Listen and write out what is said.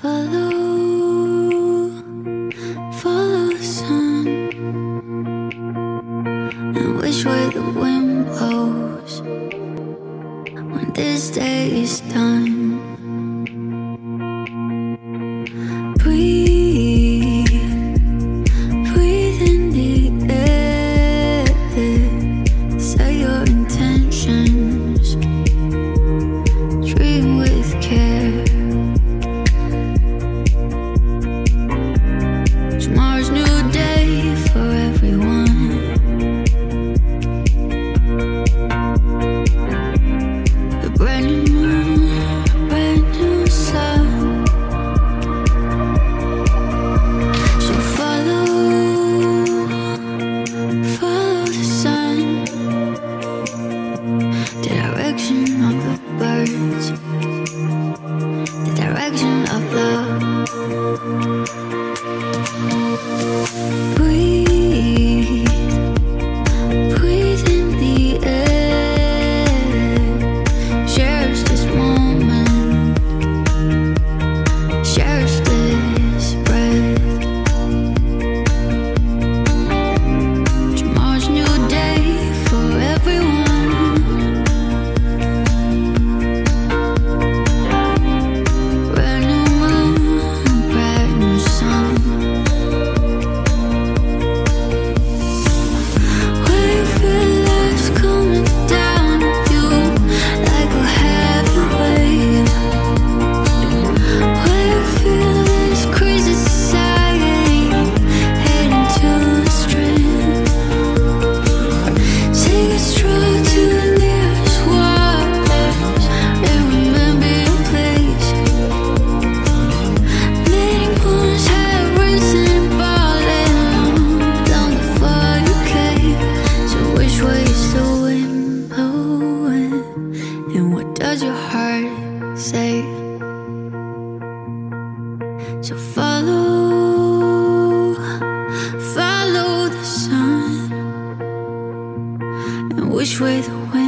Follow, follow the sun, and which way the wind blows when this day is done. Breathe, breathe in the air, say your intentions, dream with care. Tomorrow's new day for everyone. A brand new moon, a brand new sun. So follow, follow the sun, the direction of the birds, the direction of love. Breathe, breathe in the air. Cherish this moment, cherish this breath. Tomorrow's new day for everyone. Brand new moon, brand new sun. When you feel life's coming down on you like a heavy wave, when you feel this crazy society heading to the strength, take a stroll to the nearest waters and remember your place. Meeting moons have risen and fallen long before you came. So which way is the wind blowing, and what does your heart say? So follow, follow the sun, and which way the wind